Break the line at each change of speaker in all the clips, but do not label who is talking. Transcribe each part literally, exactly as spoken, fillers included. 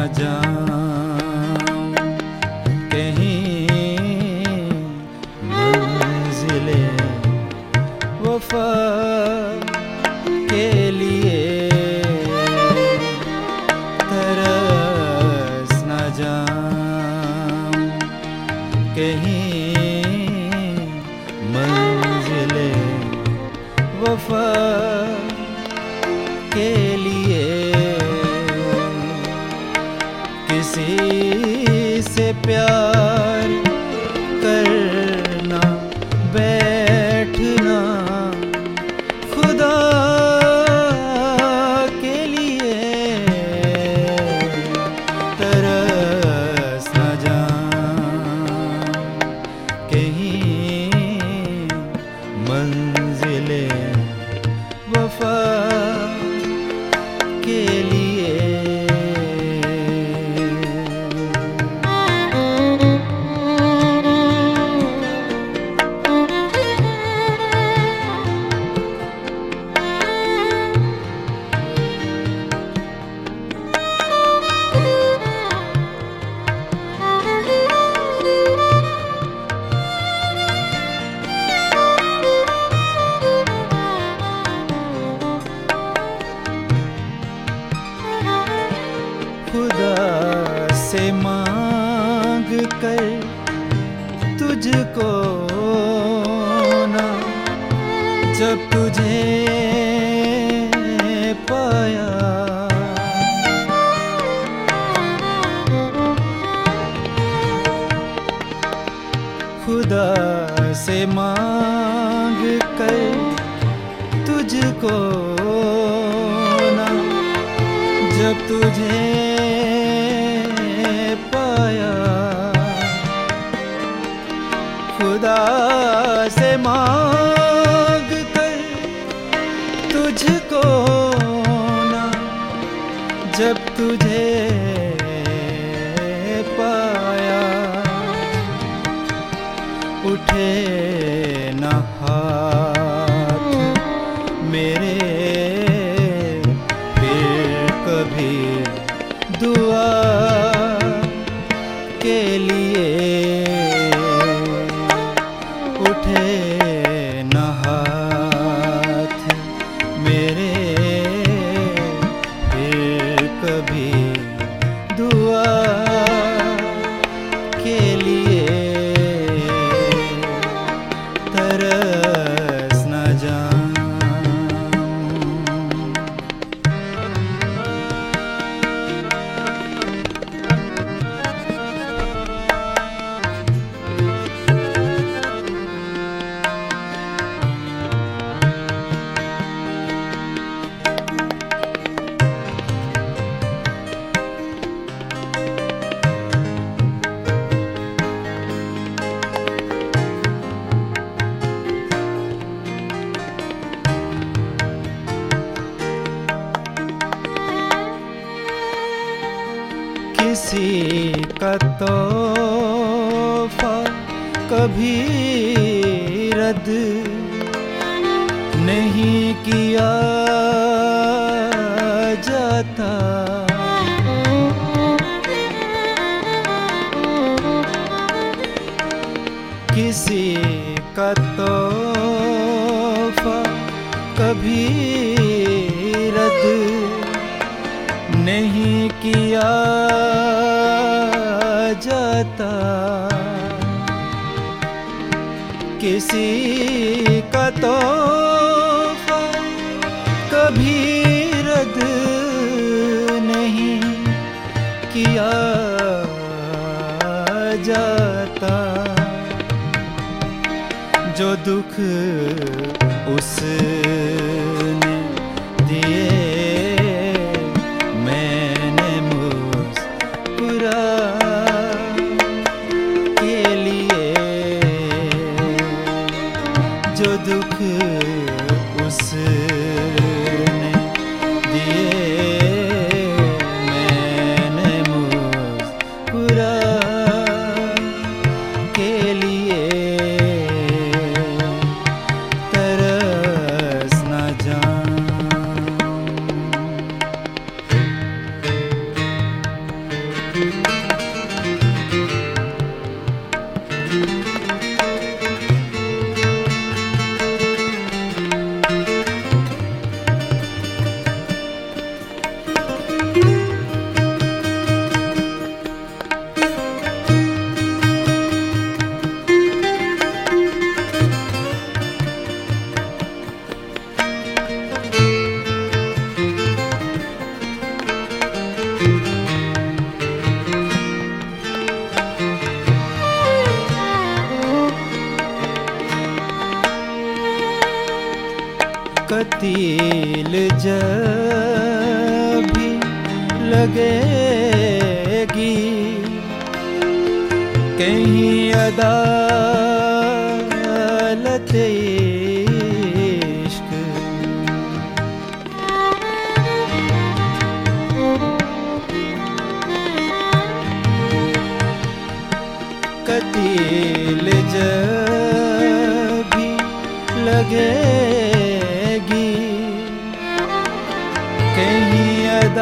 जाऊं कहीं मंजिले वफा के लिए तरस न जाऊं कहीं मंजिले वफा के लिए। किसी से प्यार करना बैठना खुदा के लिए तरस न जाऊं कहीं मंजिले वफा के लिए। खुदा से मांग कर तुझको ना जब तुझे पाया, खुदा से मांग कर तुझको ना जब तुझे पाया, खुदा से मांग कर तुझको ना जब तुझे पाया, उठे न हाथ मेरे फिर कभी दुआ के लिए, उठे न हाथ मेरे फिर कभी दुआ के लिए तरस न जाऊं। किसी का तोहफा कभी रद्द नहीं किया जाता, किसी का तोहफा कभी रद्द नहीं किया जाता, किसी का तोहफा कभी रद्द नहीं किया जाता। जो दुख उसने दिए मैंने मुस्कुरा के लिए, जो दुख उसने दिए मैंने मुस्कुरा के लिए तरस न जाऊं। जब भी लगेगी कहीं अदालत इश्क, कतील जब भी लगेगी कहीं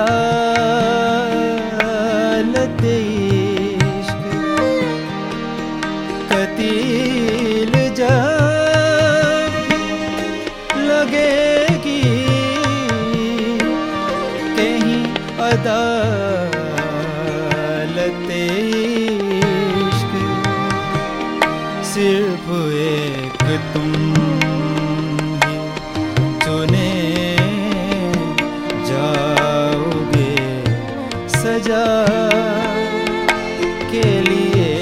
अदालत इश्क, कतील जब लगेगी कहीं अदालत इश्क, सिर्फ एक तुम ही चुने जाओगे सजा के लिए,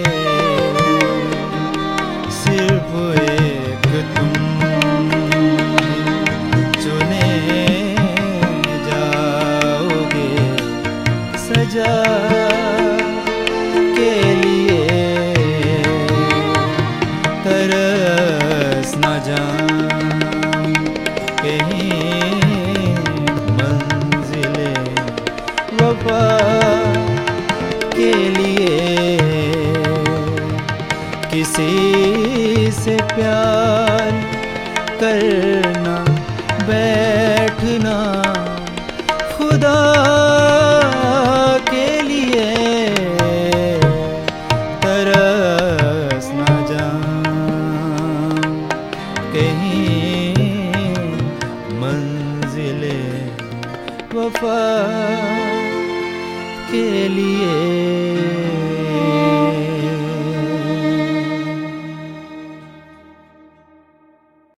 सिर्फ एक तुम ही चुने जाओगे सजा के लिए। तरस न जाऊं कहीं मंजिले वफा के लिए, किसी से प्यार करना बैठना खुदा के लिए। तरस न जाऊं कहीं मंजिले वफा के लिए।